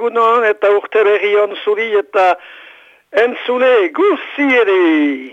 egunon eta urte berri on zuri eta entzule guzieri.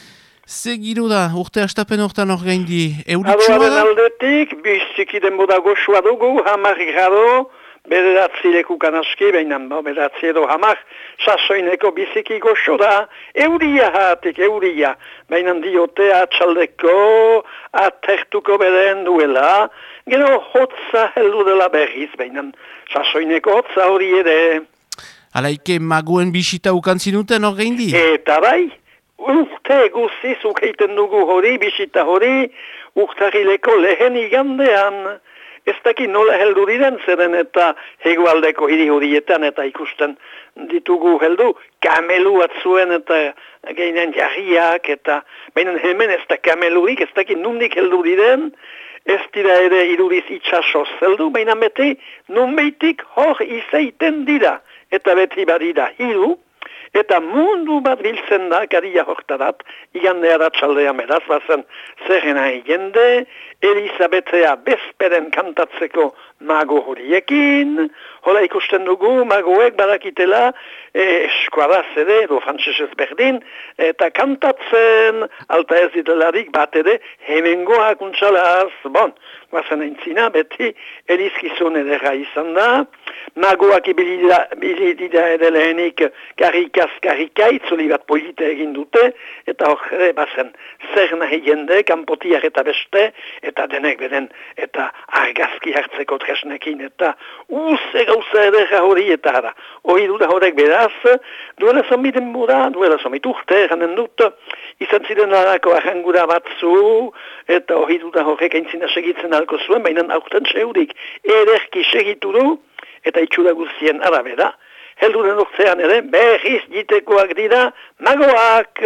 Ze giro da, urte astapen hortan hor gaindi, euritsua da? Adoaren aldetik, biziki denboda goxua dugu, 10 grado, bederatzi lekukan aski, baina bederatzi edo 10, sasoineko biziki goxo da, euria hatik, euria, baina diote atxaldeko, atertuko beden duela, gero hotza heldu dela berriz, baina sasoineko hotza hori ere. Alaike maguen bisita ukan zinuten hor gaindi? Eta bai, urte guziz ukeiten dugu hori, bisita hori, urtarileko lehen igandean. Ez daki nola heldu diren zeren eta hegoaldeko hiri horietan eta ikusten ditugu heldu, kamelu atzuen eta geinen jarriak eta baina hemen ez da kamelurik, ez daki nundik heldu diren, ez dira ere iruriz itxasoz heldu, baina beti nunbeitik hor izaiten dira eta beti badira hiru. Eta mundu bat biltzen da, garia hortarat, igandea da txaldea meraz, bazen zerrena jende, Elizabetea bezperen kantatzeko mago horiekin, hola ikusten dugu, magoek badakitela, eskuadaz ere, edo frantzesez berdin, eta kantatzen, alta ez ditelarik bat ere, hemengoak untxalaz, bon, bazen aintzina, beti elizkizun edera izan da, magoak ibilidida ere lehenik karikaitz, hori bat polita egin dute, eta hor bazen zer nahi jende, kanpotiak eta beste, eta denek beden, eta argazki hartzeko tresnekin, eta gauza edera hori, eta hara, hori duda horrek beraz, duela zomi denbora, duela zomi urte, eranen dut, izan ziren arako ahangura batzu, eta hori duda horrek aintzina segitzen alko zuen, baina aurten seurik, ederki segitu du, eta itxura guztien arabera, helduren urtean ere, berriz jitekoak dira, magoak.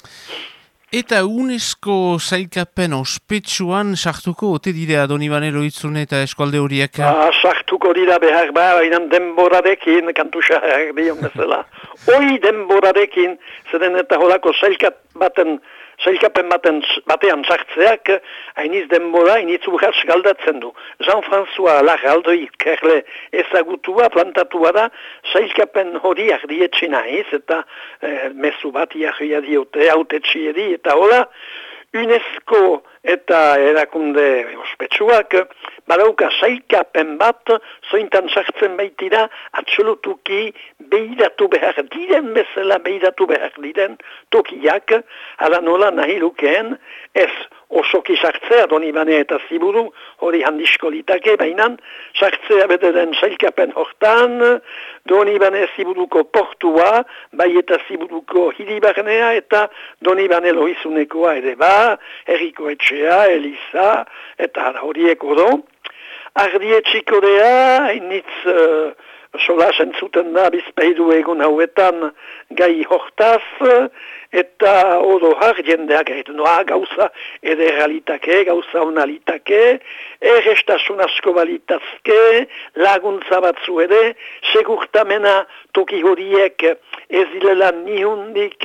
Eta UNESCO sailkapen ospetsuan sartuko ote dira Donibane Lohitzune eta eskualde horiek? Sartuko dira behar baina denborarekin, kantu xahar dion bezala. Hoi denborarekin, zeden eta holako sailkapen batean sartzeak, hainiz denbora, hainitz urratz galdatzen du. Jean-François Larraldoi kerle ezagutua, plantatua da, sailkapen hori ardietxe nahiz, eta mezu bat jarria diote, autetxieri, eta hola, UNESCO eta erakunde ospetsuak, badauka sailkapen bat, zointan sartzen baitira, absolutuki behiratu behar diren bezala, behiratu behar diren tokiak, ala nola nahi lukeen, ez osoki sartzea, Donibane eta Ziburu, hori handisko litake, baina sartzea bederen sailkapen hortan, Donibane Ziburuko portua, bai eta Ziburuko hiribarnea, eta Donibane Lohizunekoa ere ba, Herriko Etxea, Eliza, eta horiek odo. Ardietxiko dea, hainitz solas entzuten da bizpeidu egun hauetan gai hortaz, eta odo har jendeak egiten doa gauza ederalitake, gauza onalitake, errestasun asko balitazke, laguntza batzu ere, segurtamena toki horiek ez direla nihundik,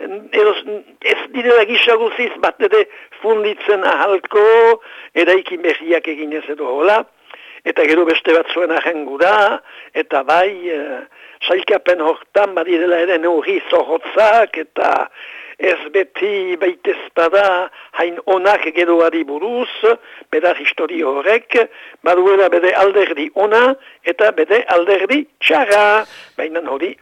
ez direla gisaguziz bat ere funditzen ahalko, eraikin berriak eginez edo hola, eta gero beste batzuen ahengura, eta bai, sailkapen hortan badirela ere neurri zohotzak, eta ez beti baitezpada hain onak geroari buruz, beda histori horrek, baduela bede alderdi ona, eta bede alderdi txarra, baina hori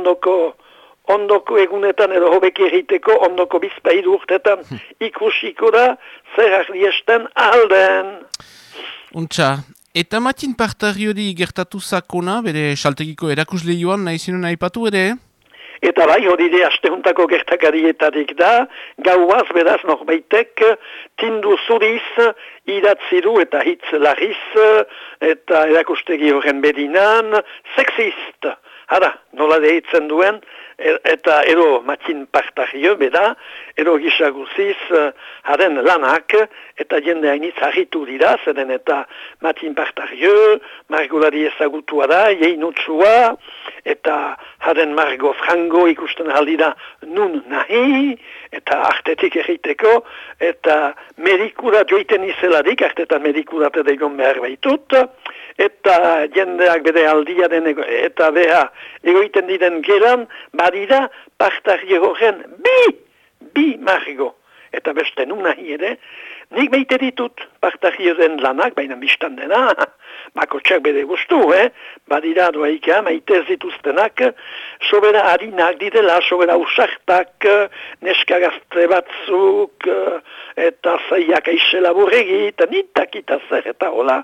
ondoko egunetan edo hobeki egiteko, ondoko bizpaidu urtetan ikusiko da, zer ardiesten alden. Untxa, eta Matin Partariori gertatu zakona, bere saltegiko erakusleioan nahi zinuen aipatu ere? Eta bai, hori de astehuntako gertakarietarik da, gauaz beraz norbaitek tindu zuriz, idatziru eta hitz larriz, eta erakustegi horren bedinan, sexist. Hara, nola deitzen duen, eta ero matin partario beda, ero gisaguziz haren lanak, eta jende hainitz harritu dira, zeren eta matin partario, margolari ezagutua da, jeinutzua, eta haren margo frango ikusten aldira nun nahi, eta artetik egiteko, eta medikura joiten izeladik, artetan medikurat edegon behar baitut, eta jendeak bere aldiaren eta beha egoiten diren geran, badira partario horren bi margo. Eta beste nun nahi ere, nik meite ditut partarioren lanak, baina biztan dena, bakotxak bere guztu, badira doaika, maite zituztenak, sobera harinak direla, sobera usartak, neska gazte batzuk, eta zaiak aixela burregi, eta nitakita zer, eta hola,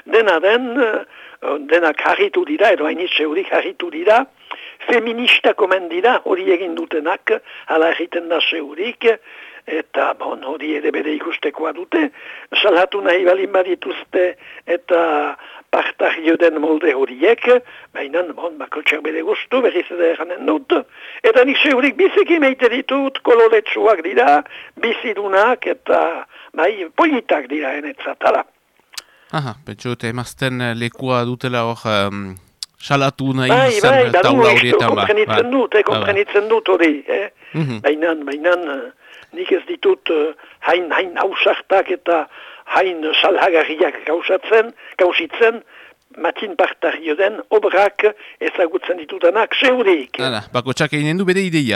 denak harritu dira, edo hainitze horik harritu dira, feminista komen dira, hori egin dutenak, hala egiten da zeurik, eta hori ere bere ikustekoa dute, salatu nahi balin badituzte, eta partario den molde horiek, baina bakotxak bere guztu, berriz ere janen dut, eta nik zeurik biziki meite ditut, koloretsuak dira, bizidunak, eta politak dira enetzatala. Aha, pentsut, emazten lekua dutela hor... salatu nahi izan taula horietan ba. Komprenitzen dut hori. Baina nik ez ditut hain hausartak eta hain salhagarriak gauzitzen, matin partario den obrak ezagutzen ditudanak zeurik. Bakotxak eginen du bere ideia.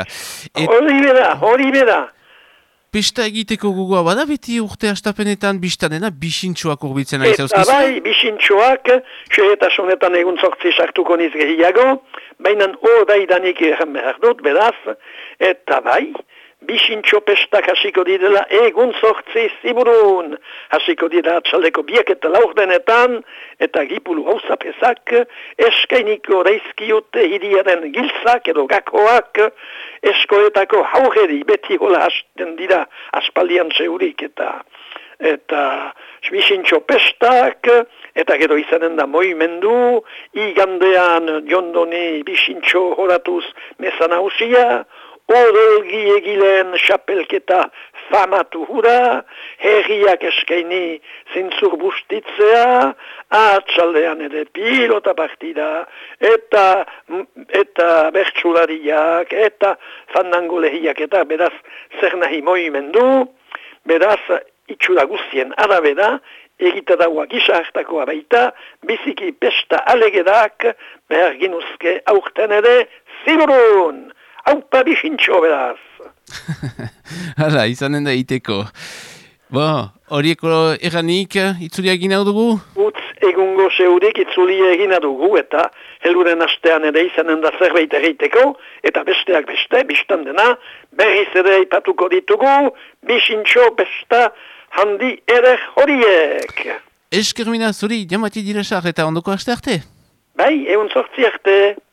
Hori bera. Pesta egiteko gogoa bada beti urte astapenetan biztanena bisintxoak urbitzen ari zauzkizu? Eta bai, bisintxoak, xeretasunetan egun zortzi sartuko niz gehiago, baina daidanik erran behar dut, beraz, eta bai, bisintxo pestak hasiko didela egun zortzi ziburun. Hasiko dira atxaldeko biek eta laurdenetan, eta gipulu hauzapezak, eskainiko reizkiote hiriaren gilzak edo gakoak, eskoetako haureri beti hola hasten dira aspaldian zeurik eta bisintxo pestak, eta gero izanen da moimendu, igandean jondoni bisintxo horatuz mezan hausia, odolgi egileen xapelketa famatu hura, herriak eskaini zintzur bustitzea, atxaldean ere pilota partida, eta bertsulariak, eta fandangolehiak, eta beraz zer nahi moimendu, beraz itxura guztien arabera, egitadaua gisa hartakoa baita, biziki pesta alegedak, behar ginuzke aurten ere, ziburun! Haupa bisintxo beraz. Hala, izanen da iteko. Horieko eranik, itzuli egin hau dugu? Utz egungo zeurik itzuli egin dugu, eta helduren astean ere izanen da zerbait egiteko, eta besteak beste, biztan dena, berriz ere ipatuko ditugu, bisintxo besta handi ere horiek. Eskermina zuri, jamati diresak eta ondoko aste arte? Bai, egun sortzi arte.